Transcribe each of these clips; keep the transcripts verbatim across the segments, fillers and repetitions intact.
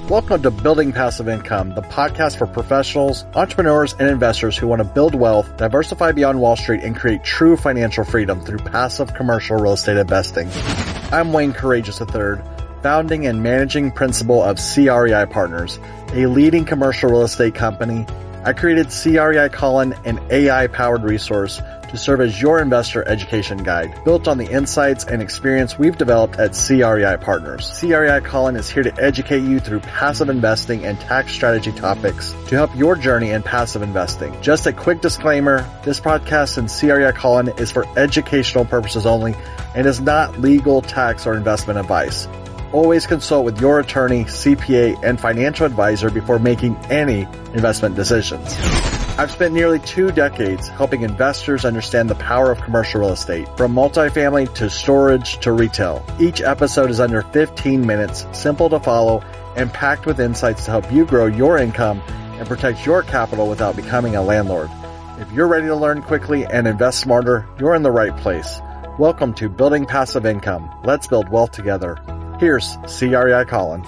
Welcome to Building Passive Income, the podcast for professionals, entrepreneurs, and investors who want to build wealth, diversify beyond Wall Street, and create true financial freedom through passive commercial real estate investing. I'm Wayne Courageous the third, founding and managing principal of C R E I Partners, a leading commercial real estate company. I created C R E I Colin, an A I-powered resource to serve as your investor education guide, built on the insights and experience we've developed at C R E I Partners. C R E I Colin is here to educate you through passive investing and tax strategy topics to help your journey in passive investing. Just a quick disclaimer, this podcast and C R E I Colin is for educational purposes only and is not legal, tax, or investment advice. Always consult with your attorney, C P A, and financial advisor before making any investment decisions. I've spent nearly two decades helping investors understand the power of commercial real estate, from multifamily to storage to retail. Each episode is under fifteen minutes, simple to follow, and packed with insights to help you grow your income and protect your capital without becoming a landlord. If you're ready to learn quickly and invest smarter, you're in the right place. Welcome to Building Passive Income. Let's build wealth together. Here's C R E I Colin.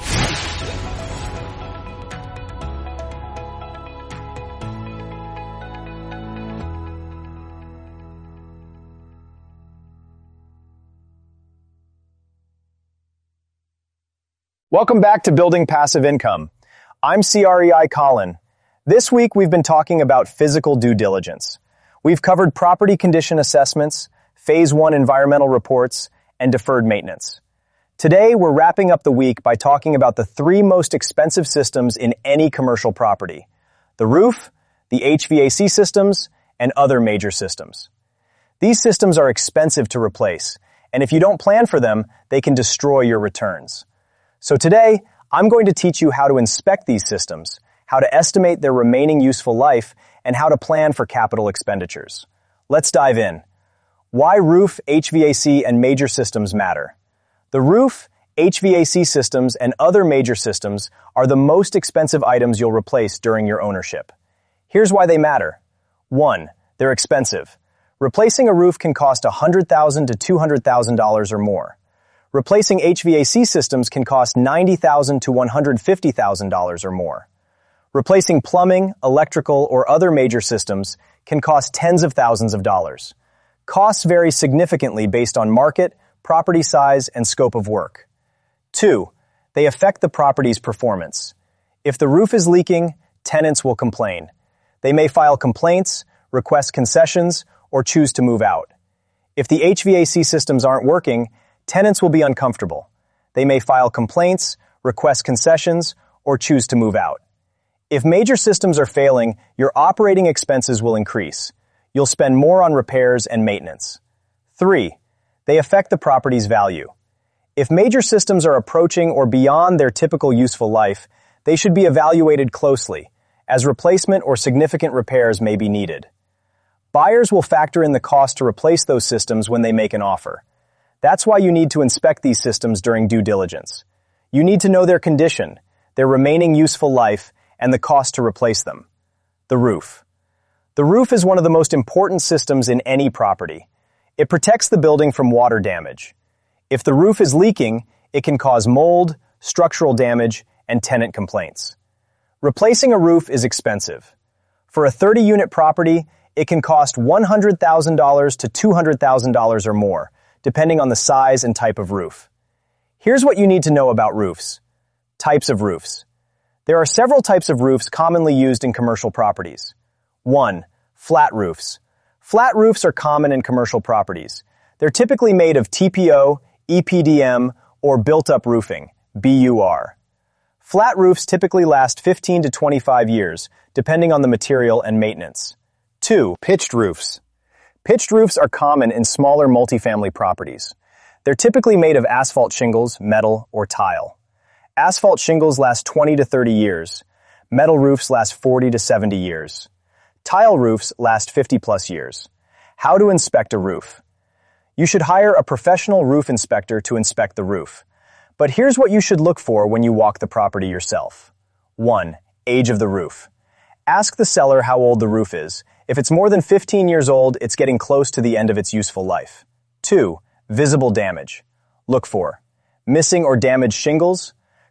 Welcome back to Building Passive Income. I'm C R E I Colin. This week we've been talking about physical due diligence. We've covered property condition assessments, phase one environmental reports, and deferred maintenance. Today we're wrapping up the week by talking about the three most expensive systems in any commercial property: the roof, the H V A C systems, and other major systems. These systems are expensive to replace, and if you don't plan for them, they can destroy your returns. So today, I'm going to teach you how to inspect these systems, how to estimate their remaining useful life, and how to plan for capital expenditures. Let's dive in. Why roof, H V A C, and major systems matter. The roof, H V A C systems, and other major systems are the most expensive items you'll replace during your ownership. Here's why they matter. One, they're expensive. Replacing a roof can cost one hundred thousand dollars to two hundred thousand dollars or more. Replacing H V A C systems can cost ninety thousand dollars to one hundred fifty thousand dollars or more. Replacing plumbing, electrical, or other major systems can cost tens of thousands of dollars. Costs vary significantly based on market, property size, and scope of work. Two, they affect the property's performance. If the roof is leaking, tenants will complain. They may file complaints, request concessions, or choose to move out. If the H V A C systems aren't working, tenants will be uncomfortable. They may file complaints, request concessions, or choose to move out. If major systems are failing, your operating expenses will increase. You'll spend more on repairs and maintenance. Three, they affect the property's value. If major systems are approaching or beyond their typical useful life, they should be evaluated closely, as replacement or significant repairs may be needed. Buyers will factor in the cost to replace those systems when they make an offer. That's why you need to inspect these systems during due diligence. You need to know their condition, their remaining useful life, and the cost to replace them. The roof. The roof is one of the most important systems in any property. It protects the building from water damage. If the roof is leaking, it can cause mold, structural damage, and tenant complaints. Replacing a roof is expensive. For a thirty-unit property, it can cost one hundred thousand dollars to two hundred thousand dollars or more, depending on the size and type of roof. Here's what you need to know about roofs. Types of roofs. There are several types of roofs commonly used in commercial properties. One, flat roofs. Flat roofs are common in commercial properties. They're typically made of T P O, E P D M, or built-up roofing, B U R. Flat roofs typically last fifteen to twenty-five years, depending on the material and maintenance. Two, pitched roofs. Pitched roofs are common in smaller multifamily properties. They're typically made of asphalt shingles, metal, or tile. Asphalt shingles last twenty to thirty years. Metal roofs last forty to seventy years. Tile roofs last fifty plus years. How to inspect a roof. You should hire a professional roof inspector to inspect the roof. But here's what you should look for when you walk the property yourself. One, age of the roof. Ask the seller how old the roof is. If it's more than fifteen years old, it's getting close to the end of its useful life. Two, visible damage. Look for missing or damaged shingles,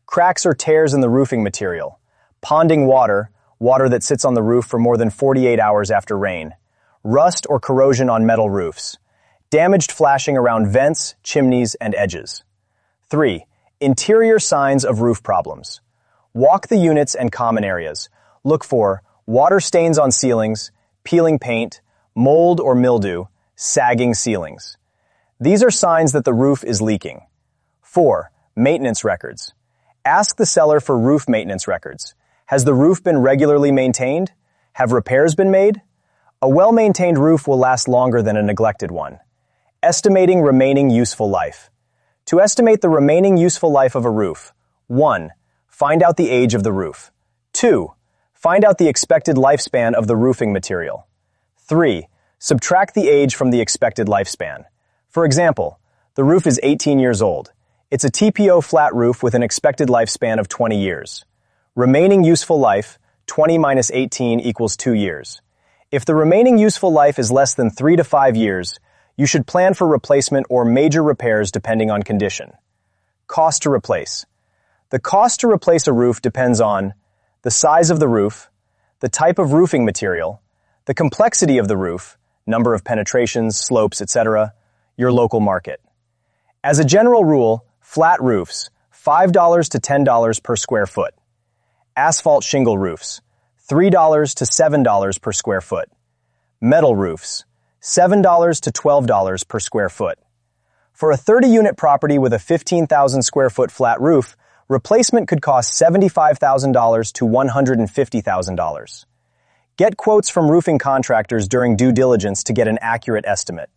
cracks or tears in the roofing material, ponding water, water that sits on the roof for more than forty-eight hours after rain, rust or corrosion on metal roofs, damaged flashing around vents, chimneys, and edges. three. Interior signs of roof problems. Walk the units and common areas. Look for water stains on ceilings, peeling paint, mold or mildew, sagging ceilings. These are signs that the roof is leaking. four. Maintenance records. Ask the seller for roof maintenance records. Has the roof been regularly maintained? Have repairs been made? A well-maintained roof will last longer than a neglected one. Estimating remaining useful life. To estimate the remaining useful life of a roof, one. Find out the age of the roof. two. Find out the expected lifespan of the roofing material. three. Subtract the age from the expected lifespan. For example, the roof is eighteen years old. It's a T P O flat roof with an expected lifespan of twenty years. Remaining useful life, twenty minus eighteen equals two years. If the remaining useful life is less than three to five years, you should plan for replacement or major repairs depending on condition. Cost to replace. The cost to replace a roof depends on the size of the roof, the type of roofing material, the complexity of the roof, number of penetrations, slopes, et cetera, your local market. As a general rule, flat roofs, five dollars to ten dollars per square foot. Asphalt shingle roofs, three dollars to seven dollars per square foot. Metal roofs, seven dollars to twelve dollars per square foot. For a thirty-unit property with a fifteen thousand square foot flat roof, replacement could cost seventy-five thousand dollars to one hundred fifty thousand dollars. Get quotes from roofing contractors during due diligence to get an accurate estimate.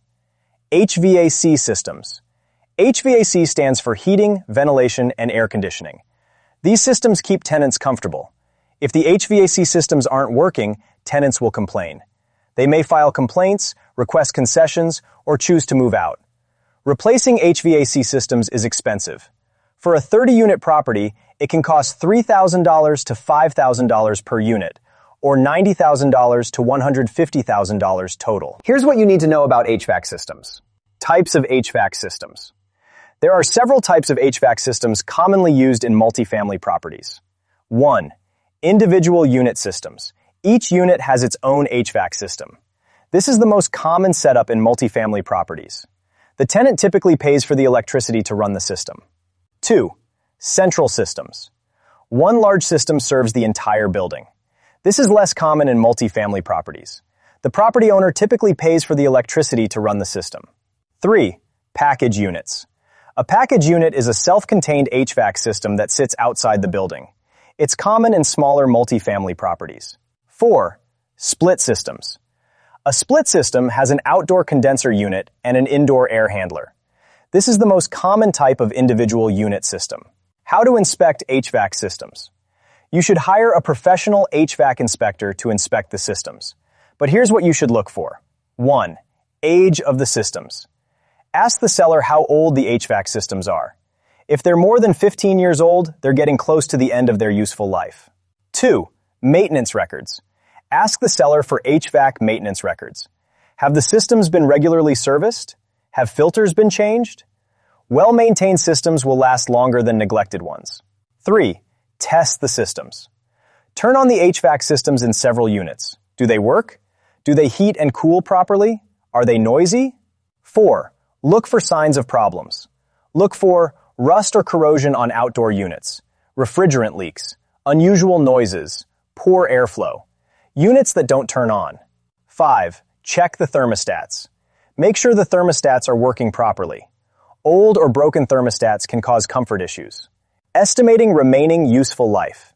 H V A C systems. H V A C stands for heating, ventilation, and air conditioning. These systems keep tenants comfortable. If the H V A C systems aren't working, tenants will complain. They may file complaints, request concessions, or choose to move out. Replacing H V A C systems is expensive. For a thirty-unit property, it can cost three thousand dollars to five thousand dollars per unit, or ninety thousand dollars to one hundred fifty thousand dollars total. Here's what you need to know about H V A C systems. Types of H V A C systems. There are several types of H V A C systems commonly used in multifamily properties. one. Individual unit systems. Each unit has its own H V A C system. This is the most common setup in multifamily properties. The tenant typically pays for the electricity to run the system. two. Central systems. One large system serves the entire building. This is less common in multifamily properties. The property owner typically pays for the electricity to run the system. three. Package units. A package unit is a self-contained H V A C system that sits outside the building. It's common in smaller multifamily properties. four. Split systems. A split system has an outdoor condenser unit and an indoor air handler. This is the most common type of individual unit system. How to inspect H V A C systems. You should hire a professional H V A C inspector to inspect the systems. But here's what you should look for. one. Age of the systems. Ask the seller how old the H V A C systems are. If they're more than fifteen years old, they're getting close to the end of their useful life. two. Maintenance records. Ask the seller for H V A C maintenance records. Have the systems been regularly serviced? Have filters been changed? Well-maintained systems will last longer than neglected ones. three. Test the systems. Turn on the H V A C systems in several units. Do they work? Do they heat and cool properly? Are they noisy? four. Look for signs of problems. Look for rust or corrosion on outdoor units, refrigerant leaks, unusual noises, poor airflow, units that don't turn on. five. Check the thermostats. Make sure the thermostats are working properly. Old or broken thermostats can cause comfort issues. Estimating remaining useful life.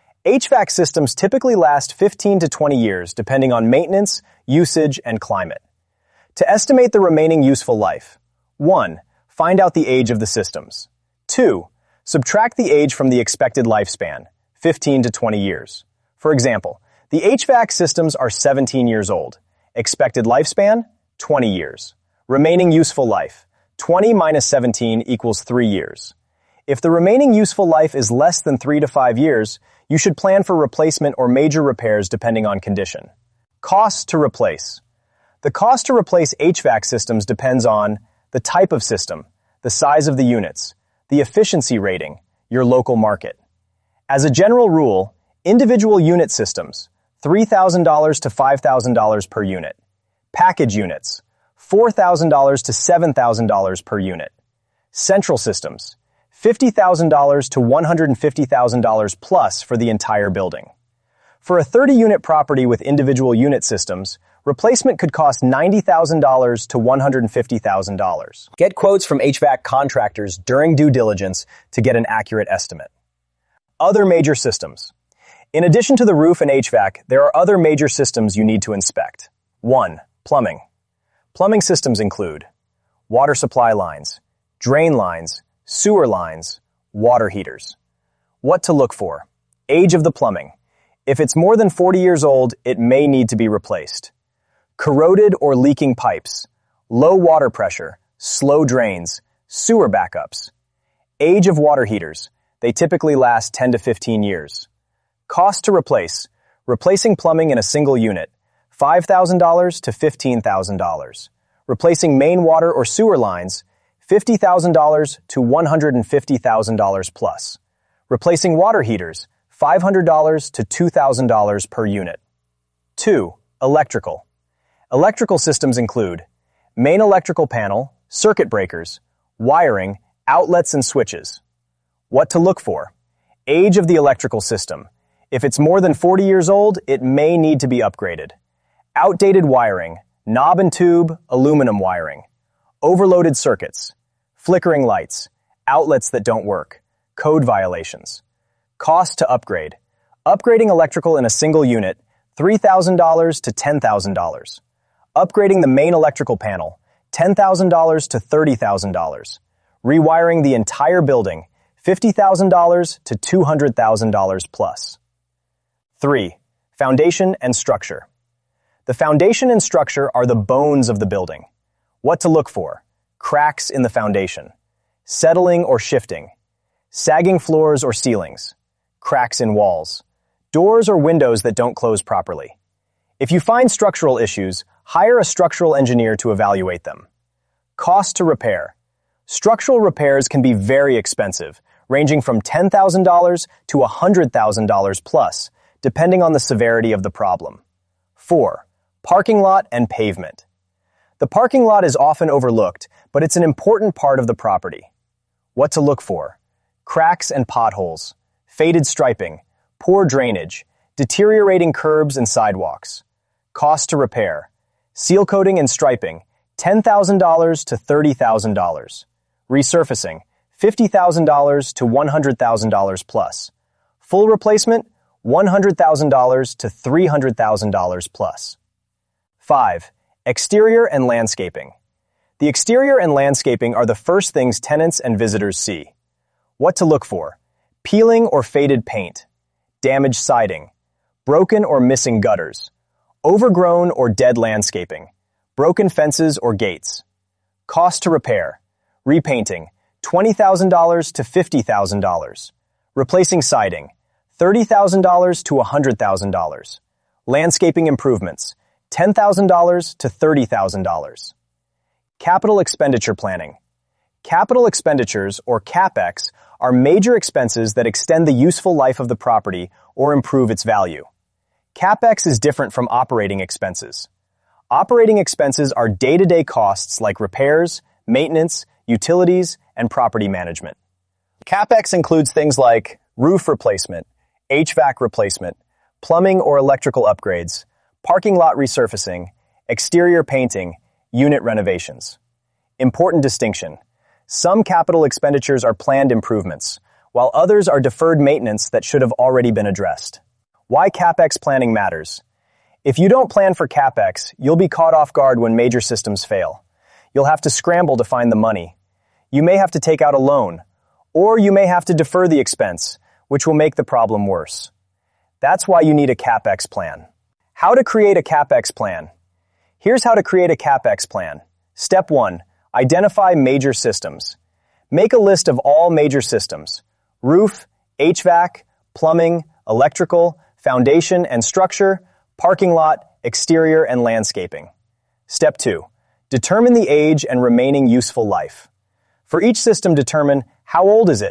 H V A C systems typically last fifteen to twenty years depending on maintenance, usage, and climate. To estimate the remaining useful life, one. Find out the age of the systems. two. Subtract the age from the expected lifespan, fifteen to twenty years. For example, the H V A C systems are seventeen years old. Expected lifespan, twenty years. Remaining useful life, twenty minus seventeen equals three years. If the remaining useful life is less than three to five years, you should plan for replacement or major repairs depending on condition. Costs to replace. The cost to replace H V A C systems depends on the type of system, the size of the units, the efficiency rating, your local market. As a general rule, individual unit systems, three thousand dollars to five thousand dollars per unit. Package units, four thousand dollars to seven thousand dollars per unit. Central systems, fifty thousand dollars to one hundred fifty thousand dollars plus for the entire building. For a thirty-unit property with individual unit systems, replacement could cost ninety thousand dollars to one hundred fifty thousand dollars. Get quotes from H V A C contractors during due diligence to get an accurate estimate. Other major systems. In addition to the roof and H V A C, there are other major systems you need to inspect. one. Plumbing. Plumbing systems include water supply lines, drain lines, sewer lines, water heaters. What to look for. Age of the plumbing. If it's more than forty years old, it may need to be replaced. Corroded or leaking pipes, low water pressure, slow drains, sewer backups. Age of water heaters. They typically last ten to fifteen years. Cost to replace. Replacing plumbing in a single unit, five thousand dollars to fifteen thousand dollars. Replacing main water or sewer lines, fifty thousand dollars to one hundred fifty thousand dollars plus. Replacing water heaters, five hundred dollars to two thousand dollars per unit. two. Electrical. Electrical systems include main electrical panel, circuit breakers, wiring, outlets and switches. What to look for. Age of the electrical system. If it's more than forty years old, it may need to be upgraded. Outdated wiring, knob and tube, aluminum wiring. Overloaded circuits, flickering lights, outlets that don't work, code violations. Cost to upgrade. Upgrading electrical in a single unit, three thousand dollars to ten thousand dollars. Upgrading the main electrical panel, ten thousand dollars to thirty thousand dollars. Rewiring the entire building, fifty thousand dollars to two hundred thousand dollars plus. three. Foundation and structure. The foundation and structure are the bones of the building. What to look for. Cracks in the foundation. Settling or shifting. Sagging floors or ceilings. Cracks in walls. Doors or windows that don't close properly. If you find structural issues, hire a structural engineer to evaluate them. Cost to repair. Structural repairs can be very expensive, ranging from ten thousand dollars to one hundred thousand dollars plus, depending on the severity of the problem. four. Parking lot and pavement. The parking lot is often overlooked, but it's an important part of the property. What to look for. Cracks and potholes, faded striping, poor drainage, deteriorating curbs and sidewalks. Cost to repair. Seal coating and striping, ten thousand dollars to thirty thousand dollars. Resurfacing, fifty thousand dollars to one hundred thousand dollars plus. Full replacement, one hundred thousand dollars to three hundred thousand dollars plus. five. Exterior and landscaping. The exterior and landscaping are the first things tenants and visitors see. What to look for. Peeling or faded paint. Damaged siding. Broken or missing gutters. Overgrown or dead landscaping. Broken fences or gates. Cost to repair. Repainting, twenty thousand dollars to fifty thousand dollars. Replacing siding, thirty thousand dollars to one hundred thousand dollars. Landscaping improvements, ten thousand dollars to thirty thousand dollars. Capital expenditure planning. Capital expenditures, or CapEx, are major expenses that extend the useful life of the property or improve its value. CapEx is different from operating expenses. Operating expenses are day-to-day costs like repairs, maintenance, utilities, and property management. CapEx includes things like roof replacement, H V A C replacement, plumbing or electrical upgrades, parking lot resurfacing, exterior painting, unit renovations. Important distinction. Some capital expenditures are planned improvements, while others are deferred maintenance that should have already been addressed. Why CapEx planning matters. If you don't plan for CapEx, you'll be caught off guard when major systems fail. You'll have to scramble to find the money. You may have to take out a loan, or you may have to defer the expense, which will make the problem worse. That's why you need a CapEx plan. How to create a CapEx plan. Here's how to create a CapEx plan. Step one, identify major systems. Make a list of all major systems: roof, H V A C, plumbing, electrical, foundation and structure, parking lot, exterior, and landscaping. Step two, determine the age and remaining useful life. For each system, determine how old is it,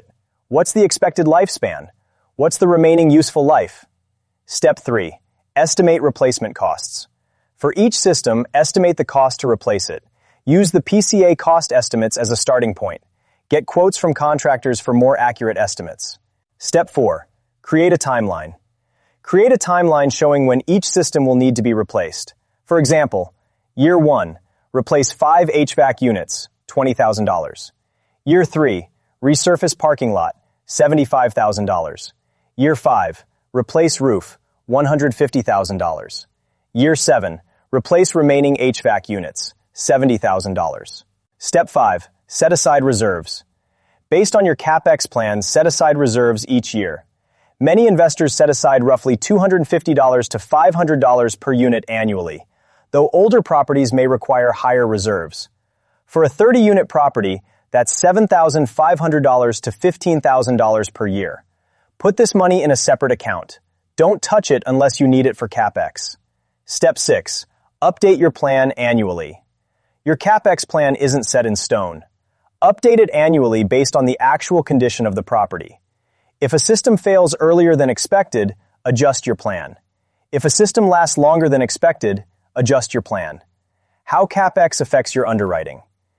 What's the expected lifespan? What's the remaining useful life? Step three. Estimate replacement costs. For each system, estimate the cost to replace it. Use the P C A cost estimates as a starting point. Get quotes from contractors for more accurate estimates. Step four. Create a timeline. Create a timeline showing when each system will need to be replaced. For example, Year one, replace five H V A C units, twenty thousand dollars. Year three, resurface parking lot, seventy-five thousand dollars. Year five, replace roof, one hundred fifty thousand dollars. Year seven, replace remaining H V A C units, seventy thousand dollars. Step five, set aside reserves. Based on your CapEx plan, set aside reserves each year. Many investors set aside roughly two hundred fifty dollars to five hundred dollars per unit annually, though older properties may require higher reserves. For a thirty-unit property, that's seven thousand five hundred dollars to fifteen thousand dollars per year. Put this money in a separate account. Don't touch it unless you need it for CapEx. Step six. Update your plan annually. Your CapEx plan isn't set in stone. Update it annually based on the actual condition of the property. If a system fails earlier than expected, adjust your plan. If a system lasts longer than expected, adjust your plan. How CapEx affects your underwriting.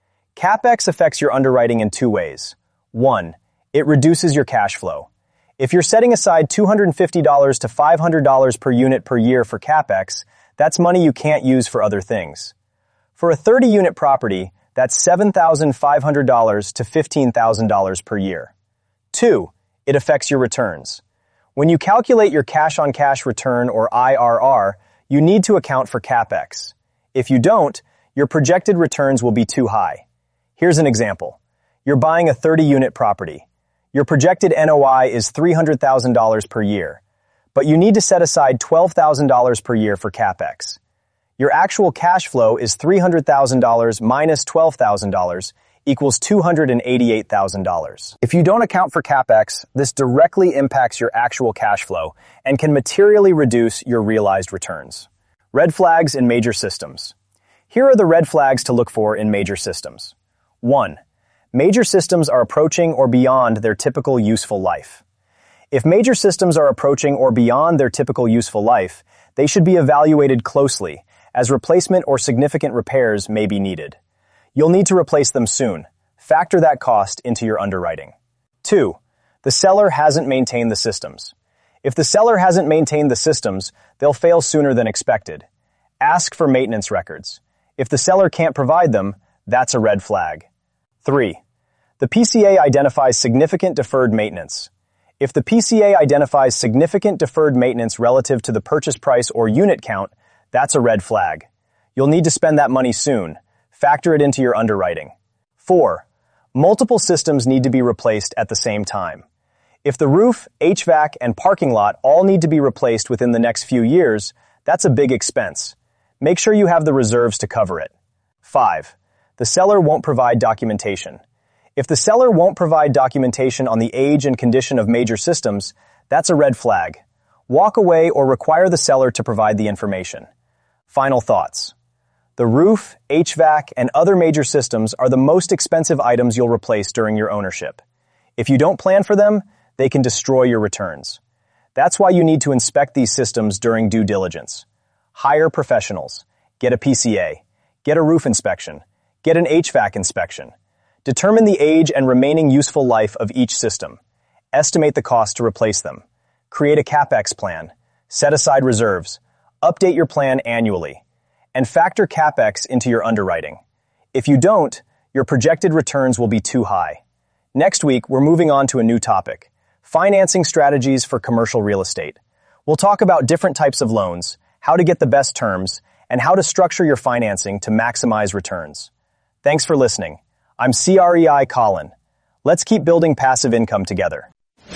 CapEx affects your underwriting in two ways. One, it reduces your cash flow. If you're setting aside two hundred fifty dollars to five hundred dollars per unit per year for CapEx, that's money you can't use for other things. For a thirty-unit property, that's seven thousand five hundred dollars to fifteen thousand dollars per year. Two, it affects your returns. When you calculate your cash-on-cash return, or I R R, you need to account for CapEx. If you don't, your projected returns will be too high. Here's an example. You're buying a thirty-unit property. Your projected N O I is three hundred thousand dollars per year, but you need to set aside twelve thousand dollars per year for CapEx. Your actual cash flow is three hundred thousand dollars minus twelve thousand dollars equals two hundred eighty-eight thousand dollars. If you don't account for CapEx, this directly impacts your actual cash flow and can materially reduce your realized returns. Red flags in major systems. Here are the red flags to look for in major systems. One, major systems are approaching or beyond their typical useful life. If major systems are approaching or beyond their typical useful life, they should be evaluated closely, as replacement or significant repairs may be needed. You'll need to replace them soon. Factor that cost into your underwriting. Two, the seller hasn't maintained the systems. If the seller hasn't maintained the systems, they'll fail sooner than expected. Ask for maintenance records. If the seller can't provide them, that's a red flag. Three, the P C A identifies significant deferred maintenance. If the P C A identifies significant deferred maintenance relative to the purchase price or unit count, that's a red flag. You'll need to spend that money soon. Factor it into your underwriting. Four, multiple systems need to be replaced at the same time. If the roof, H V A C, and parking lot all need to be replaced within the next few years, that's a big expense. Make sure you have the reserves to cover it. Five, the seller won't provide documentation. If the seller won't provide documentation on the age and condition of major systems, that's a red flag. Walk away or require the seller to provide the information. Final thoughts. The roof, H V A C, and other major systems are the most expensive items you'll replace during your ownership. If you don't plan for them, they can destroy your returns. That's why you need to inspect these systems during due diligence. Hire professionals. Get a P C A. Get a roof inspection. Get an H V A C inspection. Determine the age and remaining useful life of each system. Estimate the cost to replace them. Create a CapEx plan. Set aside reserves. Update your plan annually. And factor CapEx into your underwriting. If you don't, your projected returns will be too high. Next week, we're moving on to a new topic: financing strategies for commercial real estate. We'll talk about different types of loans, how to get the best terms, and how to structure your financing to maximize returns. Thanks for listening. I'm C R E I Colin. Let's keep building passive income together.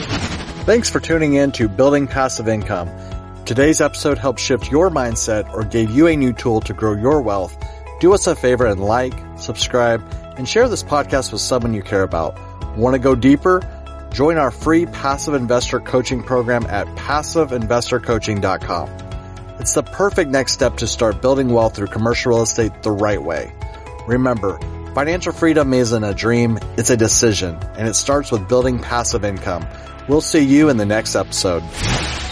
Thanks for tuning in to Building Passive Income. Today's episode helped shift your mindset or gave you a new tool to grow your wealth. Do us a favor and like, subscribe, and share this podcast with someone you care about. Want to go deeper? Join our free passive investor coaching program at passive investor coaching dot com. It's the perfect next step to start building wealth through commercial real estate the right way. Remember, Financial freedom isn't a dream, it's a decision, and it starts with building passive income. We'll see you in the next episode.